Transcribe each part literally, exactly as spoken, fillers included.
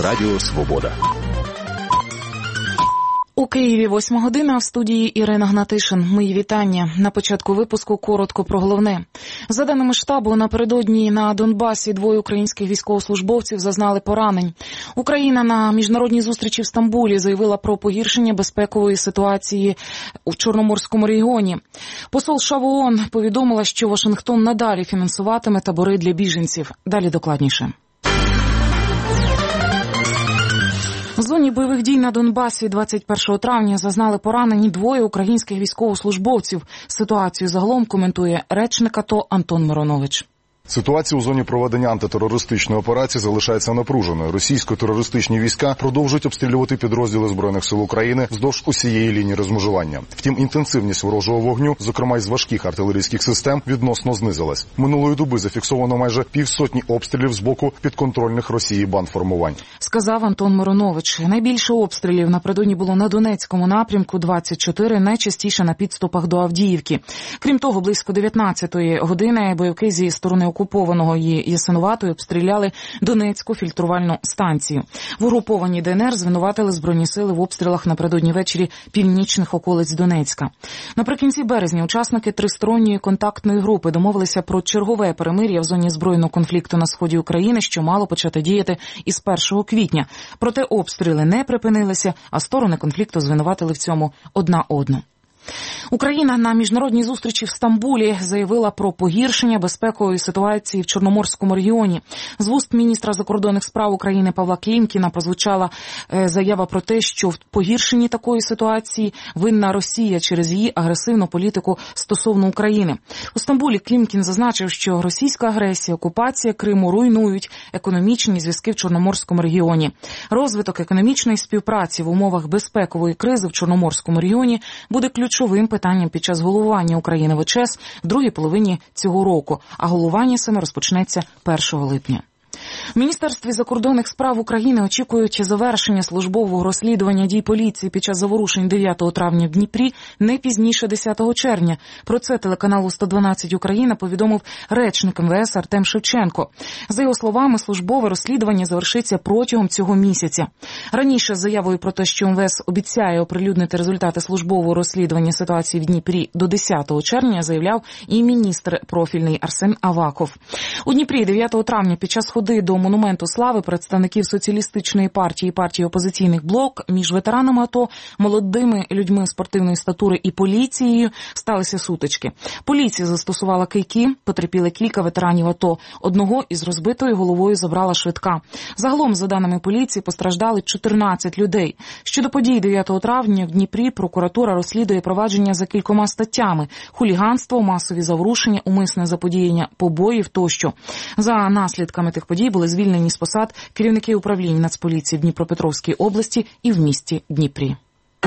Радіо Свобода. У Києві восьма година, в студії Ірина Гнатишин. Мої вітання. На початку випуску коротко про головне. За даними штабу, напередодні на Донбасі двоє українських військовослужбовців зазнали поранень. Україна на міжнародній зустрічі в Стамбулі заявила про погіршення безпекової ситуації у Чорноморському регіоні. Посол США в ООН повідомила, що Вашингтон надалі фінансуватиме табори для біженців. Далі докладніше. В зоні бойових дій на Донбасі двадцять першого травня зазнали поранені двоє українських військовослужбовців. Ситуацію загалом коментує речник АТО Антон Миронович. Ситуація у зоні проведення антитерористичної операції залишається напруженою. Російсько-терористичні війська продовжують обстрілювати підрозділи Збройних сил України вздовж усієї лінії розмежування. Втім, інтенсивність ворожого вогню, зокрема із важких артилерійських систем, відносно знизилась. Минулої доби зафіксовано майже півсотні обстрілів з боку підконтрольних Росії бандформувань. Сказав Антон Миронович. Найбільше обстрілів напередодні було на Донецькому напрямку двадцять чотири, найчастіше на підступах до Авдіївки. Крім того, близько дев'ятнадцятої години бойовики зі сторони окупованого її Ясинуватої обстріляли Донецьку фільтрувальну станцію. В угрупованій ДНР звинуватили Збройні сили в обстрілах напередодні ввечері північних околиць Донецька. Наприкінці березня учасники тристоронньої контактної групи домовилися про чергове перемир'я в зоні збройного конфлікту на сході України, що мало почати діяти із першого квітня. Проте обстріли не припинилися, а сторони конфлікту звинуватили в цьому одна одну. Україна на міжнародній зустрічі в Стамбулі заявила про погіршення безпекової ситуації в Чорноморському регіоні. З вуст міністра закордонних справ України Павла Клімкіна прозвучала заява про те, що в погіршенні такої ситуації винна Росія через її агресивну політику стосовно України. У Стамбулі Клімкін зазначив, що російська агресія, окупація Криму руйнують економічні зв'язки в Чорноморському регіоні. Розвиток економічної співпраці в умовах безпекової кризи в Чорноморському регіоні буде ключовим питанням під час головування України в ОЧЕС в другій половині цього року, а головування саме розпочнеться першого липня. В Міністерстві закордонних справ України очікують завершення службового розслідування дій поліції під час заворушень дев'ятого травня в Дніпрі не пізніше десятого червня. Про це телеканалу сто дванадцять Україна повідомив речник ем ве ес Артем Шевченко. За його словами, службове розслідування завершиться протягом цього місяця. Раніше з заявою про те, що ем ве ес обіцяє оприлюднити результати службового розслідування ситуації в Дніпрі до десятого червня, заявляв і міністр профільний Арсен Аваков. У Дніпрі дев'ятого травня під час ходи до Монументу Слави представників Соціалістичної партії і партії опозиційних блок між ветеранами АТО, молодими людьми спортивної статури і поліцією сталися сутички. Поліція застосувала кийки, потерпіли кілька ветеранів АТО. Одного із розбитою головою забрала швидка. Загалом, за даними поліції, постраждали чотирнадцять людей. Щодо подій дев'ятого травня в Дніпрі прокуратура розслідує провадження за кількома статтями: хуліганство, масові заворушення, умисне заподіяння побоїв тощо. За наслідками тих подій були звільнені з посад керівники управлінь Нацполіції в Дніпропетровській області і в місті Дніпрі.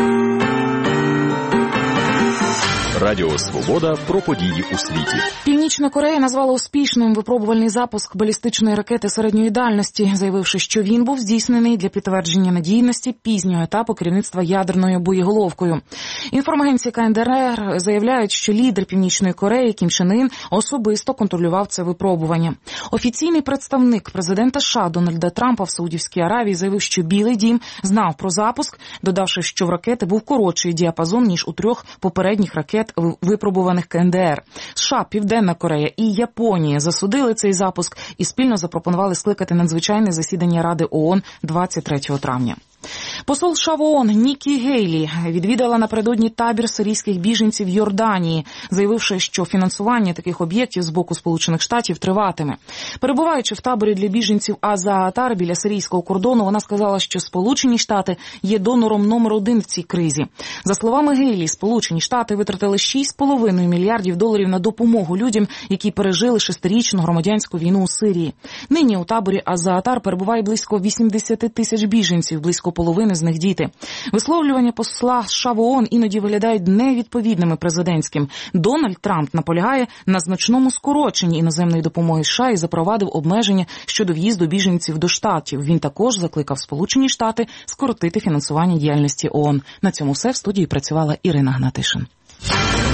Радіо Свобода про події у світі. Північна Корея назвала успішним випробувальний запуск балістичної ракети середньої дальності, заявивши, що він був здійснений для підтвердження надійності пізнього етапу керівництва ядерною боєголовкою. Інформагенції ка ен де ер заявляють, що лідер Північної Кореї Кім Чен Ін особисто контролював це випробування. Офіційний представник президента США Дональда Трампа в Саудівській Аравії заявив, що Білий дім знав про запуск, додавши, що в ракети був коротший діапазон, ніж у трьох попередніх ракет, випробуваних ка ен де ер. США, Південна Корея і Японія засудили цей запуск і спільно запропонували скликати надзвичайне засідання Ради ООН двадцять третього травня. Посол США в ООН Нікі Гейлі відвідала напередодні табір сирійських біженців в Йорданії, заявивши, що фінансування таких об'єктів з боку Сполучених Штатів триватиме. Перебуваючи в таборі для біженців Аз-Заатар біля сирійського кордону, вона сказала, що Сполучені Штати є донором номер один в цій кризі. За словами Гейлі, Сполучені Штати витратили шість з половиною мільярдів доларів на допомогу людям, які пережили шестирічну громадянську війну у Сирії. Нині у таборі Аз-Заатар перебуває близько вісімдесят тисяч біженців, близько половини з них діти. Висловлювання посла США в ООН іноді виглядають невідповідними президентським. Дональд Трамп наполягає на значному скороченні іноземної допомоги США і запровадив обмеження щодо в'їзду біженців до Штатів. Він також закликав Сполучені Штати скоротити фінансування діяльності ООН. На цьому все. В студії працювала Ірина Гнатишин.